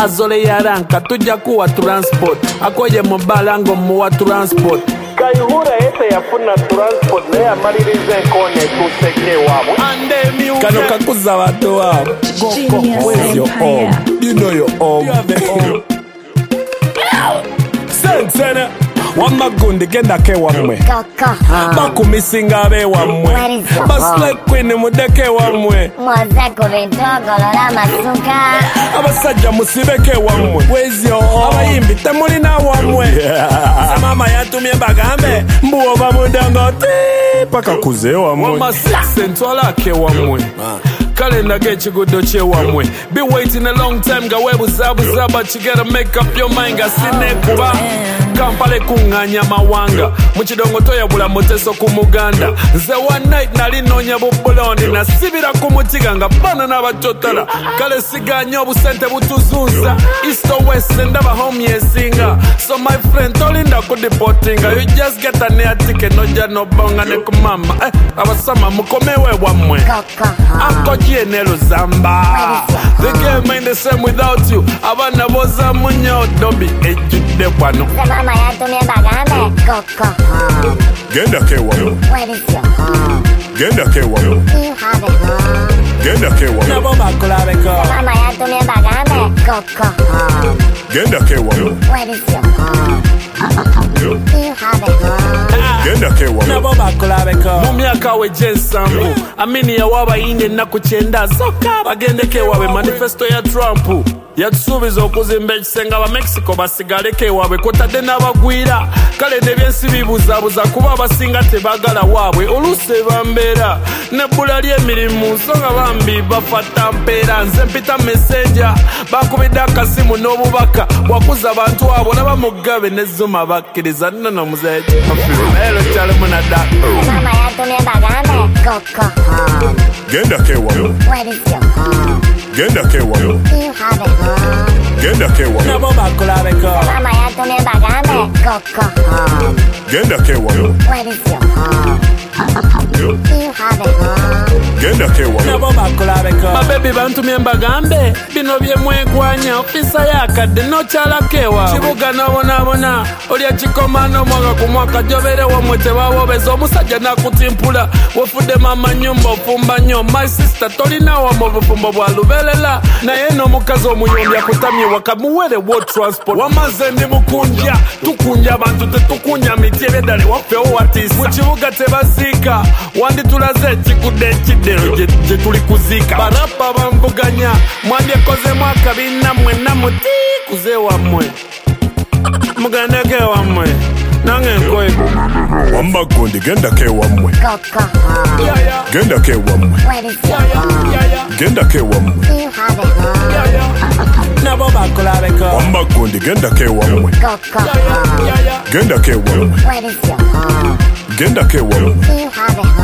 azole yaranka tujja kuwa transport akoye mubalango muwa transport Kayihura ese yafuna transport naye amaliriza enkoone tuseke waabwe kano kakuza bantu waabwe where's your home? You know your home. You have a home. Sensene wamagundi genda ke wamwe bakumisinga abe wamwe baslay queen mudeke wamwe abasajja musibeke wamwe where's your home? Abayimbi temulina wamwe mama yatumye bagambe mbuwo bamudanga ti paka kuze wamwe wamasise ntwala ke wamwe Kalenda get you good doche wamwe. Be waiting a long time ga webu zabu but you gotta make up your mind ga sine kuba Kampale kunganya mawanga Muchidongo toya bula moteso kumuganda Nze one night nalinonya bubulondi na sibira kumutiga nga bana na batotala Kale siganya obusente butuzunza East or West ndaba home yesinga So my friend tolinda kudipotinga You just get an air ticket noja no bonga ne kumama Abasama mukomewe wamwe Anko Nelo Zamba. The game ain't the same without you. Abana boza munyo dobi ejude wano. Mama yatumye bagambe koko. Genda ke wano. Where is your home? Genda ke wano. You have a home. Genda ke wano. Nabo bakulabe ko. Mama yatumye bagambe koko. Genda ke wano. Where is your home? You have a home. Genda ke wano. Nabo bakulabe ko. Mumyaka we jensambu. Amini ya waba ine na kuchenda soka bagende ke wabe manifesto ya Trump yatsubiza okuzimba ekisenga ba Mexico basigale ke wabe kotade n'abagwira kale ne byensi bibuzabuza kuba basinga tebagala waabwe oluse bambera ne bulali emirimu nsonga bambi bafata mpera nze mpita messenger bakubidde akasimu n'obubaka wakuza abantu abo n'abamugabe ne Zuma bakkiriza nno muzeeki elo kyalo munada Mama yatumye bagambe koko. Genda ke wano. Where is your home? Genda ke wano. You have a home. Genda ke wano. nabo bakulabe ko. Mama yatumye bagambe koko. Genda ke wano. Where is your home? You have a home. Genda ke wano. Nabo bakulabe ko. Babebi bantumye mbagambe bino byemwekwanya ofisa yakadde nokyala kewa kibuga nabonabona olya kikomano mwaka ku mwaka jobere wamwe tebawobeza omusajja nakutimpula wofudde mama nyumba ofumba nnyo my sister tolina wamwe obufumbo bwa lubelela naye n'omukazi omuyombi akutamye waka muwere wo transport wamaze ndi mukunja tukunja abantu tetukunya miti ebyedale wafewo watisa mu kibuga tebasiika wanditulaze ekikudde ekiddero gye tuli kuziika barapa bamvuganya mwandyekozemu akabina mwenna muti kuze wammwe mugandeke wammwe nange nkwego Wamagundi genda ke wamwe. Koko. Genda ke wamwe. Where is your home? Genda ke wamwe. You have a home. nabo bakulabe ko. Wamagundi genda ke wamwe. Koko. Genda ke wamwe. Where is your home? Genda ke wamwe. You have a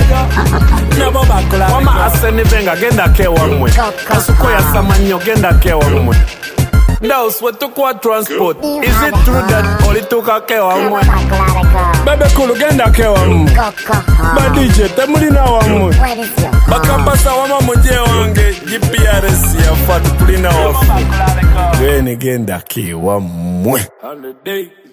home. nabo bakulabe ko. Wama aseni benga genda ke wamwe. Kasuko ya samanyo genda ke wamwe. Ndaus wetukwa transport. Is it true that olituka ke wamwe? Bebe kulu genda ke wamwe. Ba DJ temulina wamwe. Where is your home? Bakapasa wama muje wange GPRS ya fatu tulina wafu. Genda ke wamwe.